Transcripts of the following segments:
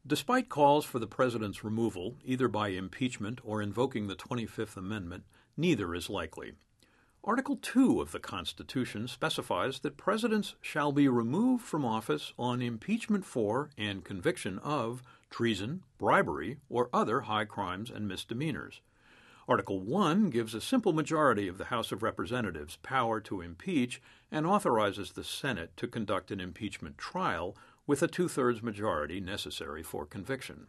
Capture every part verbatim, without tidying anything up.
Despite calls for the president's removal, either by impeachment or invoking the twenty-fifth Amendment, neither is likely. Article two of the Constitution specifies that presidents shall be removed from office on impeachment for and conviction of treason, bribery, or other high crimes and misdemeanors. Article one gives a simple majority of the House of Representatives power to impeach and authorizes the Senate to conduct an impeachment trial with a two-thirds majority necessary for conviction.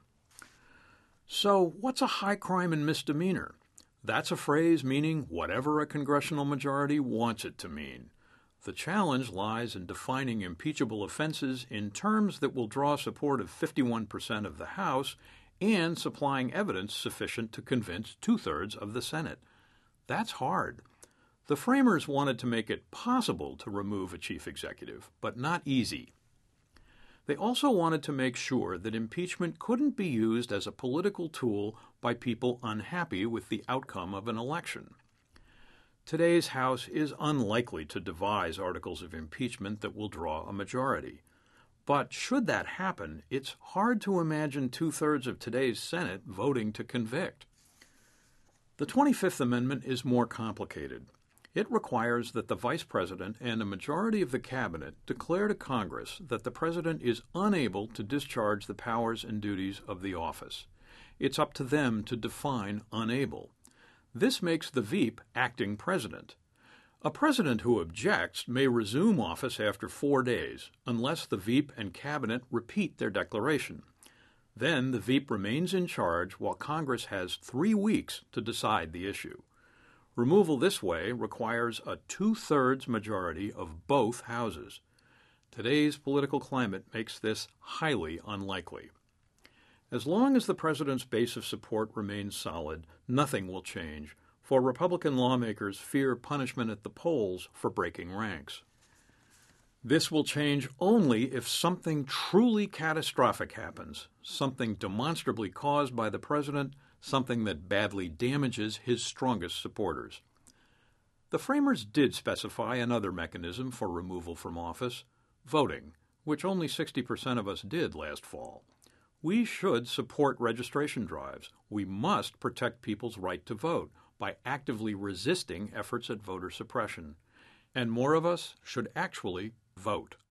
So, what's a high crime and misdemeanor? That's a phrase meaning whatever a congressional majority wants it to mean. The challenge lies in defining impeachable offenses in terms that will draw support of fifty-one percent of the House and supplying evidence sufficient to convince two-thirds of the Senate. That's hard. The framers wanted to make it possible to remove a chief executive, but not easy. They also wanted to make sure that impeachment couldn't be used as a political tool by people unhappy with the outcome of an election. Today's House is unlikely to devise articles of impeachment that will draw a majority. But should that happen, it's hard to imagine two-thirds of today's Senate voting to convict. The twenty-fifth Amendment is more complicated. It requires that the Vice President and a majority of the Cabinet declare to Congress that the President is unable to discharge the powers and duties of the office. It's up to them to define unable. This makes the Veep acting President. A President who objects may resume office after four days, unless the Veep and Cabinet repeat their declaration. Then the Veep remains in charge while Congress has three weeks to decide the issue. Removal this way requires a two-thirds majority of both houses. Today's political climate makes this highly unlikely. As long as the president's base of support remains solid, nothing will change, for Republican lawmakers fear punishment at the polls for breaking ranks. This will change only if something truly catastrophic happens, something demonstrably caused by the president, something that badly damages his strongest supporters. The framers did specify another mechanism for removal from office, voting, which only sixty percent of us did last fall. We should support registration drives. We must protect people's right to vote by actively resisting efforts at voter suppression. And more of us should actually vote.